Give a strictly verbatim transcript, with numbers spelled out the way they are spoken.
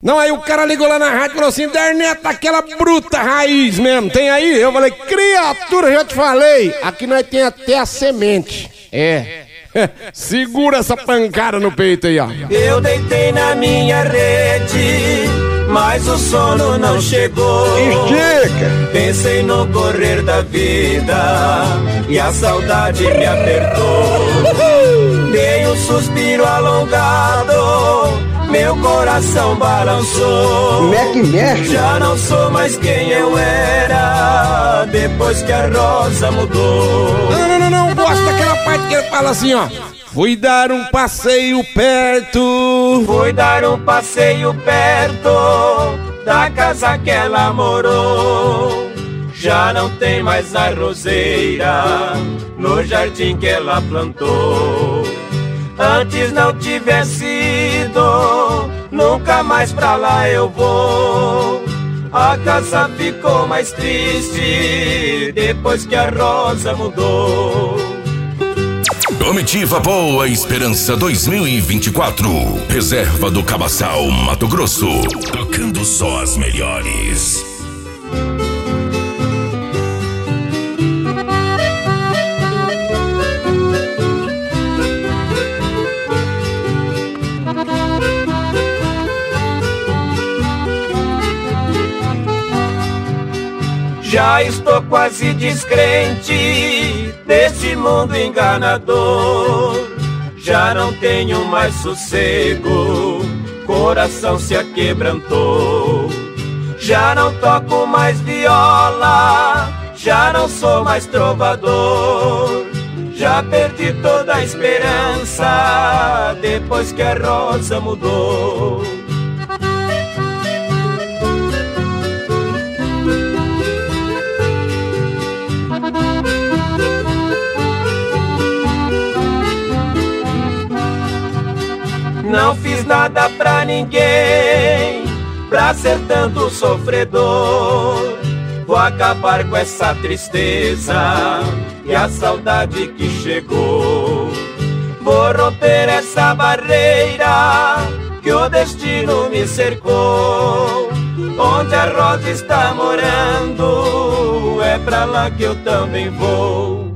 Não, aí o cara ligou lá na rádio e falou assim: Derneta, aquela bruta raiz mesmo, tem aí? Eu falei: criatura, já te falei, aqui nós tem até a semente. É. Segura essa pancada no peito aí, ó. Eu deitei na minha rede, mas o sono não chegou. Estica! Pensei no correr da vida e a saudade me apertou. Dei um suspiro alongado, meu coração balançou. Como é que mexe? Já não sou mais quem eu era, depois que a rosa mudou. Não, não, não, não, gosto daquela parte que ele fala assim, ó. Fui dar um passeio perto. Fui dar um passeio perto da casa que ela morou. Já não tem mais a roseira no jardim que ela plantou. Antes não tivesse ido, nunca mais pra lá eu vou. A casa ficou mais triste depois que a rosa mudou. Comitiva Boa Esperança dois mil e vinte e quatro. Reserva do Cabaçal, Mato Grosso. Tocando só as melhores. Já estou quase descrente deste mundo enganador. Já não tenho mais sossego, coração se aquebrantou. Já não toco mais viola, já não sou mais trovador. Já perdi toda a esperança depois que a rosa mudou. Não fiz nada pra ninguém, pra ser tanto sofredor. Vou acabar com essa tristeza e a saudade que chegou. Vou romper essa barreira que o destino me cercou. Onde a rosa está morando, é pra lá que eu também vou.